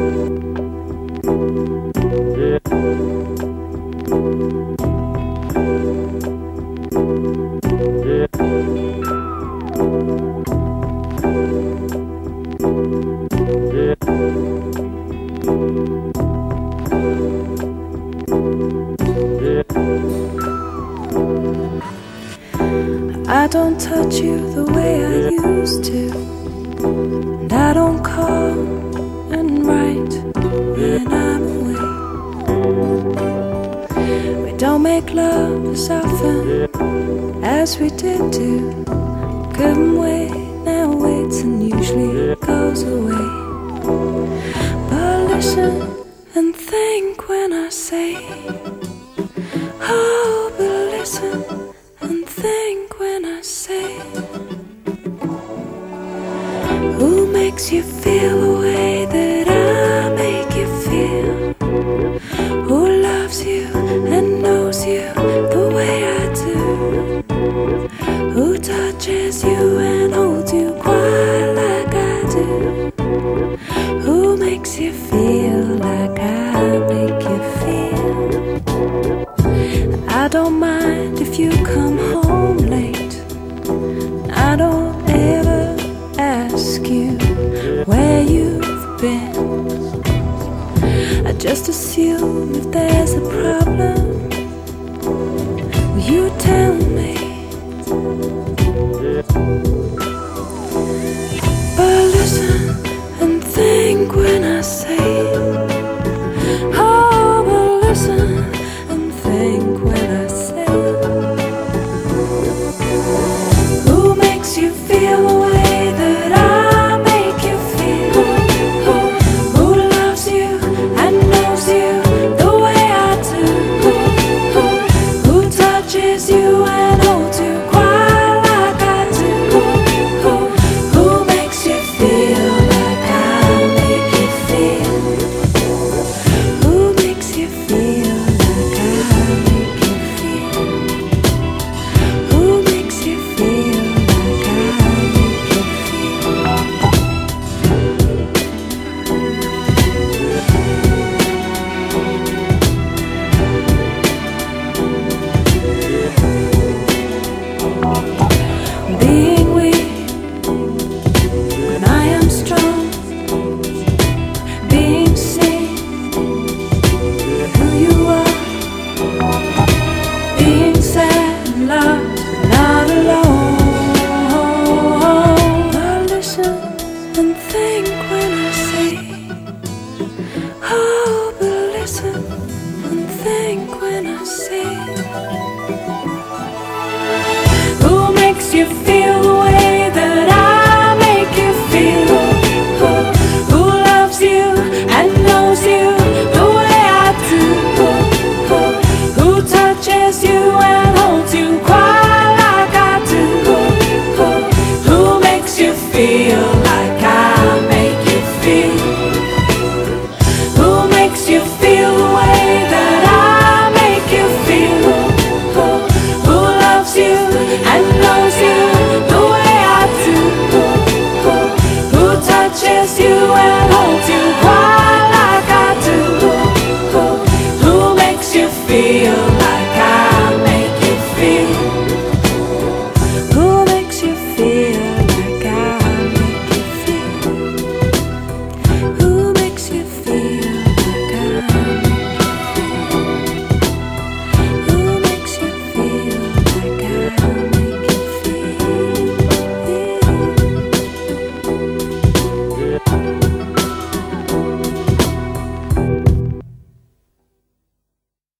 I don't touch you the way I used to, and I don't call and write when I'm away. We don't make love as often as we did do. Give 'em way, now waits and usually goes away. But listen and think when I say, oh, but listen and think when I say, who makes you feel the way that I make you feel? Who loves you and knows you the way I do? Who touches you and holds you quite like I do? Who makes you feel like I make you feel? I don't mind if you come home late. I don't ever ask you where you've been. I just assume if there's a problem, will you tell me? But listen and think when I say, oh, but listen and think when I say, who makes you feel the way that I make you feel? Who loves you and knows you the way I do? Who touches you and holds you quite like I do? Who makes you feel like I make you feel? Who makes you feel like I make you feel? Who makes you feel like I make you feel? Being weak when I am strong, being seen who you are, being sad and loved, not alone. But listen and think when I say, oh, but listen and think when I say, who makes you feel the way that I make you feel? Who loves you and knows you the way I do? Who touches you and holds you quite like I do? Who makes you feel like I make you feel? Who makes you feel the way that I make you feel? Who loves you and knows you the way I do? Who touches you and